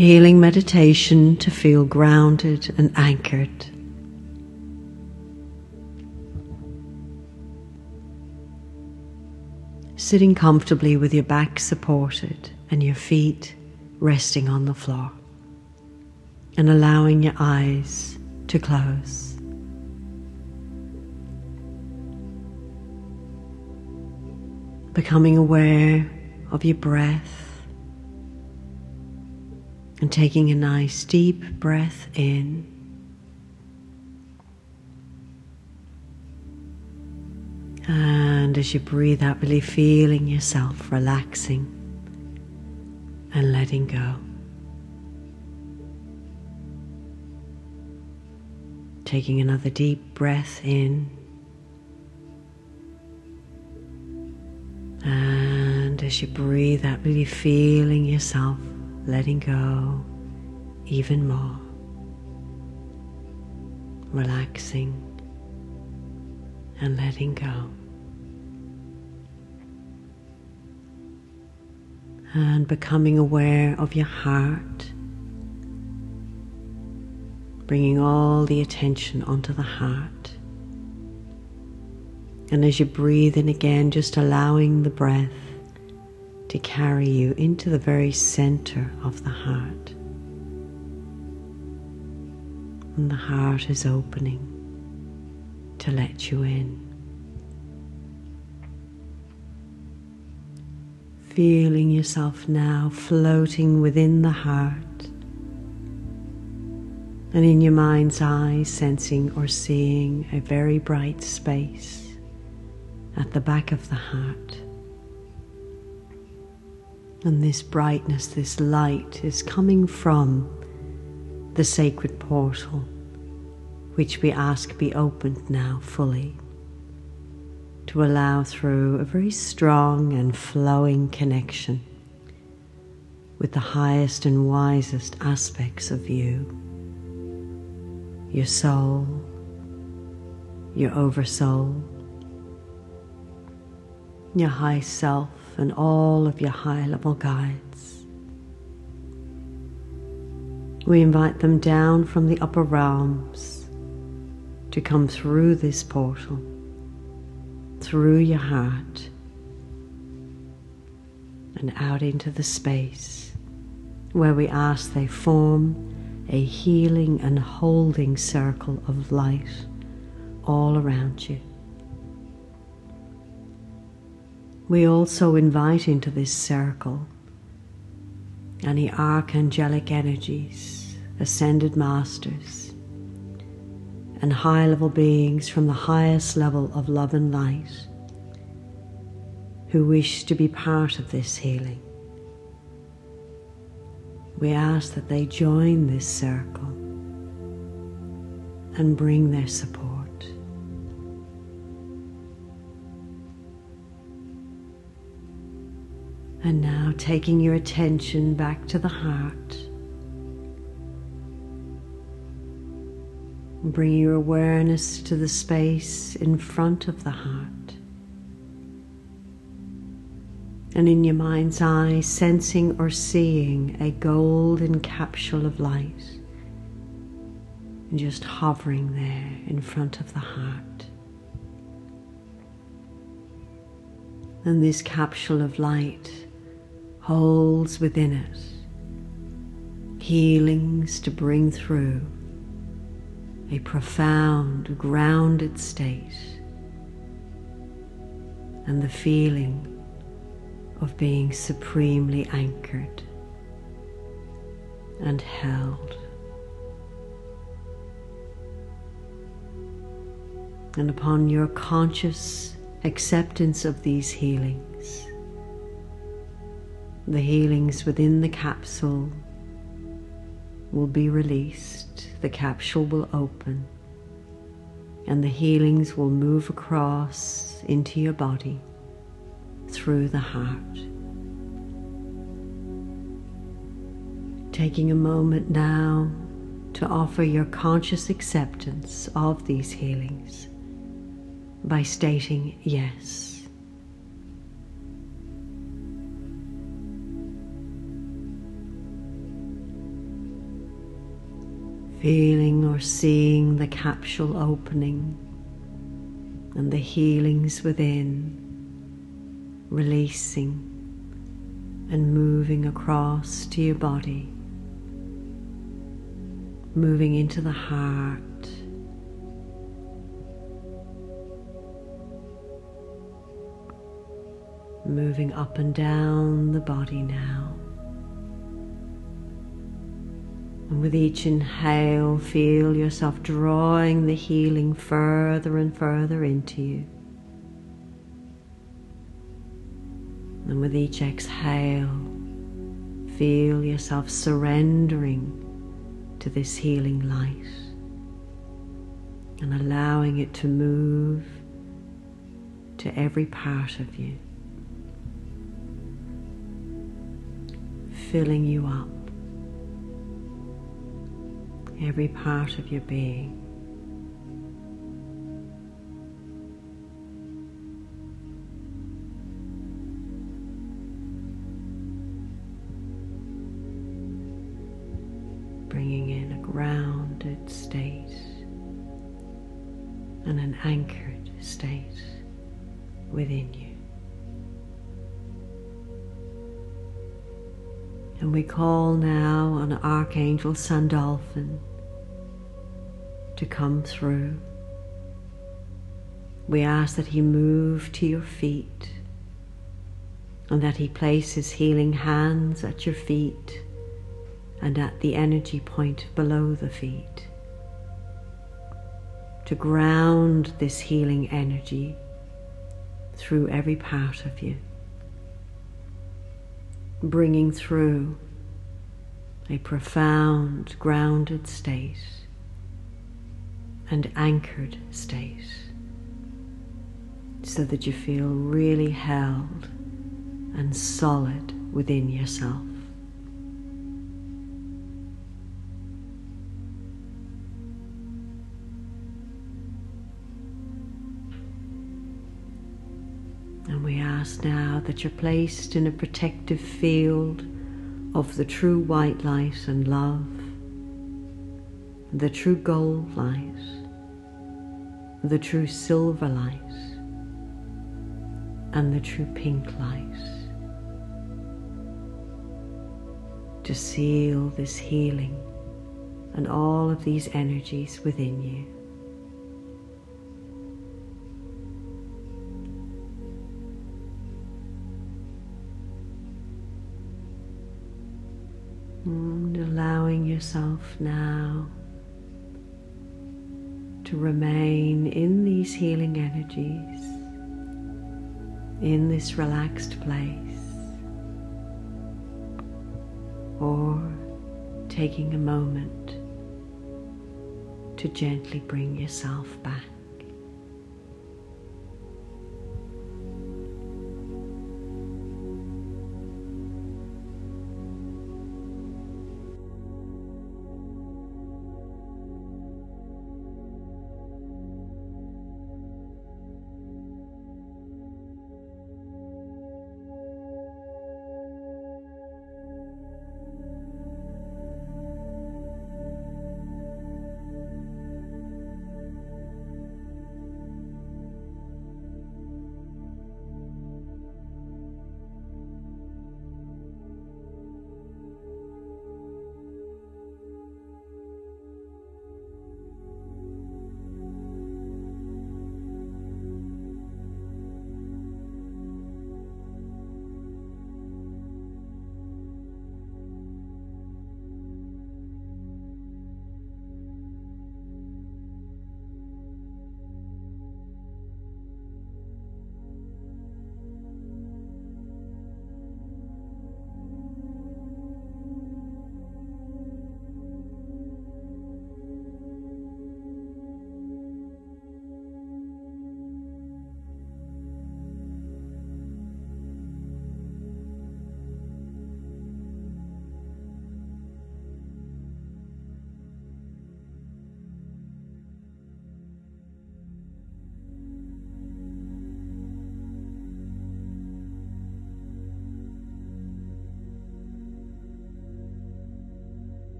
healing meditation to feel grounded and anchored. Sitting comfortably with your back supported and your feet resting on the floor, and allowing your eyes to close. Becoming aware of your breath and taking a nice deep breath in. And as you breathe out, really feeling yourself relaxing and letting go. Taking another deep breath in. And as you breathe out, really feeling yourself letting go even more. Relaxing and letting go. And becoming aware of your heart, bringing all the attention onto the heart. And as you breathe in again, just allowing the breath to carry you into the very center of the heart. And the heart is opening to let you in. Feeling yourself now floating within the heart, and in your mind's eye sensing or seeing a very bright space at the back of the heart. And this brightness, this light is coming from the sacred portal, which we ask be opened now fully, to allow through a very strong and flowing connection with the highest and wisest aspects of you, your soul, your oversoul, your high self, and all of your high-level guides. We invite them down from the upper realms to come through this portal, through your heart, and out into the space where we ask they form a healing and holding circle of light all around you. We also invite into this circle any archangelic energies, ascended masters, and high-level beings from the highest level of love and light who wish to be part of this healing. We ask that they join this circle and bring their support. And now taking your attention back to the heart, bring your awareness to the space in front of the heart. And in your mind's eye, sensing or seeing a golden capsule of light, and just hovering there in front of the heart. And this capsule of light holds within it healings to bring through a profound, grounded state, and the feeling of being supremely anchored and held. And upon your conscious acceptance of these healings, the healings within the capsule will be released, the capsule will open, and the healings will move across into your body through the heart. Taking a moment now to offer your conscious acceptance of these healings by stating yes. feeling or seeing the capsule opening and the healings within releasing and moving across to your body, moving into the heart, moving up and down the body now. And with each inhale, feel yourself drawing the healing further and further into you. And with each exhale, feel yourself surrendering to this healing light and allowing it to move to every part of you, filling you up, every part of your being. Bringing in a grounded state and an anchored state within you. And we call now on Archangel Sandalphon to come through. We ask that he move to your feet and that he place his healing hands at your feet and at the energy point below the feet, to ground this healing energy through every part of you, bringing through a profound grounded state and anchored state, so that you feel really held and solid within yourself. And we ask now that you're placed in a protective field of the true white light and love, the true gold light, the true silver light, and the true pink light, to seal this healing and all of these energies within you. And allowing yourself now to remain in these healing energies, in this relaxed place, or taking a moment to gently bring yourself back.